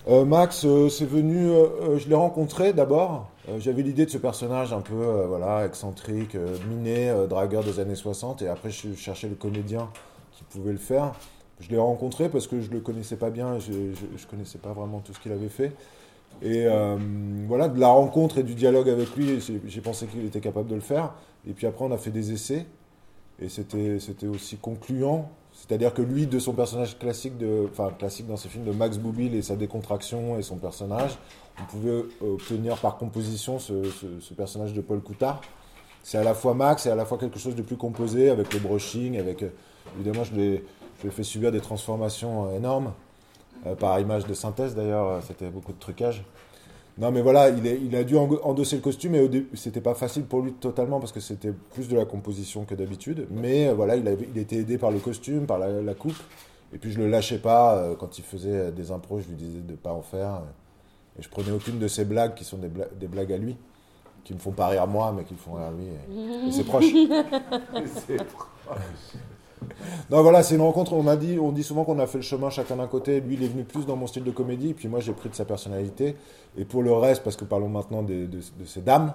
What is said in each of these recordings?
Max, c'est venu, je l'ai rencontré d'abord. J'avais l'idée de ce personnage un peu voilà, excentrique, miné, dragueur des années 60. Et après, je cherchais le comédien qui pouvait le faire. Je l'ai rencontré parce que je le connaissais pas bien et je connaissais pas vraiment tout ce qu'il avait fait. Et voilà, de la rencontre et du dialogue avec lui, j'ai pensé qu'il était capable de le faire. Et puis après, on a fait des essais. Et c'était aussi concluant. C'est-à-dire que lui, de son personnage classique, enfin classique dans ses films de Max Boublil et sa décontraction et son personnage, on pouvait obtenir par composition ce personnage de Paul Coutard. C'est à la fois Max et à la fois quelque chose de plus composé avec le brushing, avec évidemment je lui ai fait subir des transformations énormes par image de synthèse d'ailleurs, c'était beaucoup de trucage. Non, mais voilà, il a dû endosser le costume et au début, c'était pas facile pour lui totalement parce que c'était plus de la composition que d'habitude. Mais voilà, il était aidé par le costume, par la coupe. Et puis je le lâchais pas quand il faisait des impros, je lui disais de pas en faire. Et je prenais aucune de ses blagues qui sont des blagues à lui, qui me font pas rire moi, mais qui me font rire lui. Et c'est proche. C'est proche. Non, voilà, c'est une rencontre. On dit souvent qu'on a fait le chemin chacun d'un côté. Lui, il est venu plus dans mon style de comédie, puis moi, j'ai pris de sa personnalité. Et pour le reste, parce que parlons maintenant de ces dames,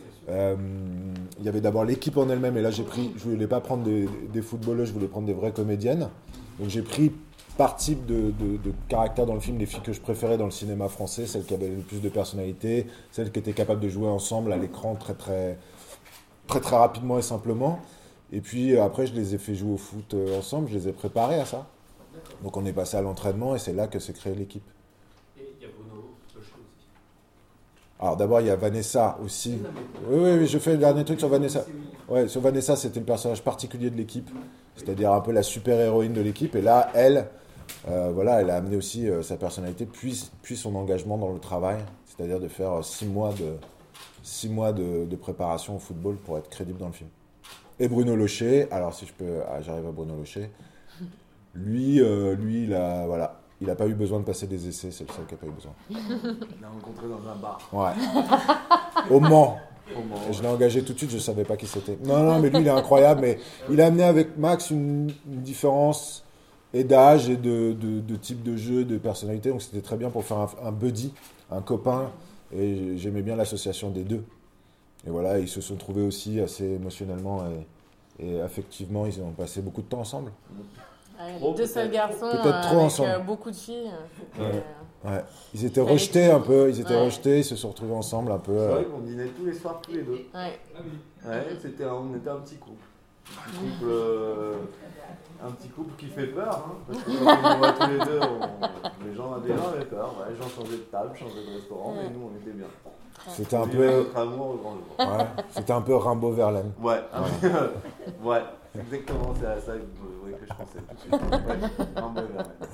il y avait d'abord l'équipe en elle-même. Et là, je voulais pas prendre des footballeuses, je voulais prendre des vraies comédiennes. Donc, j'ai pris par type de caractère dans le film les filles que je préférais dans le cinéma français, celles qui avaient le plus de personnalité, celles qui étaient capables de jouer ensemble à l'écran très, très, très, très rapidement et simplement. Et puis après, je les ai fait jouer au foot ensemble, je les ai préparés à ça. Donc on est passé à l'entraînement et c'est là que s'est créée l'équipe. Et il y a Bruno Loche aussi. Alors d'abord, il y a Vanessa aussi. Oui, je fais le dernier truc sur Vanessa. Ouais, sur Vanessa, c'était le personnage particulier de l'équipe, c'est-à-dire un peu la super-héroïne de l'équipe. Et là, elle, voilà, elle a amené aussi sa personnalité, puis son engagement dans le travail, c'est-à-dire de faire 6 mois de préparation au football pour être crédible dans le film. Et Bruno Locher, alors si je peux, j'arrive à Bruno Locher. Lui, voilà, il n'a pas eu besoin de passer des essais, c'est le seul qui n'a pas eu besoin. Je l'ai rencontré dans un bar. Ouais. Au Mans. Et je l'ai engagé tout de suite, je ne savais pas qui c'était. Non, mais lui, il est incroyable. Mais il a amené avec Max une différence et d'âge et de type de jeu, de personnalité. Donc c'était très bien pour faire un buddy, un copain. Et j'aimais bien l'association des deux. Et voilà, ils se sont trouvés aussi assez émotionnellement et affectivement. Ils ont passé beaucoup de temps ensemble. Les deux seuls garçons avec beaucoup de filles. Ouais. Ils étaient rejetés un peu, ils se sont retrouvés ensemble un peu. C'est vrai qu'on dînait tous les soirs, tous les deux. Ouais. On était un petit couple. Un petit couple qui fait peur, hein, parce que quand on voit tous les deux, les gens avaient peur. Ouais, les gens changeaient de table, changeaient de restaurant, mais nous on était bien. C'était un peu. Notre amour au grand jour. Ouais, c'était un peu Rimbaud Verlaine. Ouais, ouais, exactement, c'est à ça que je pensais tout de suite. Ouais, Rimbaud Verlaine.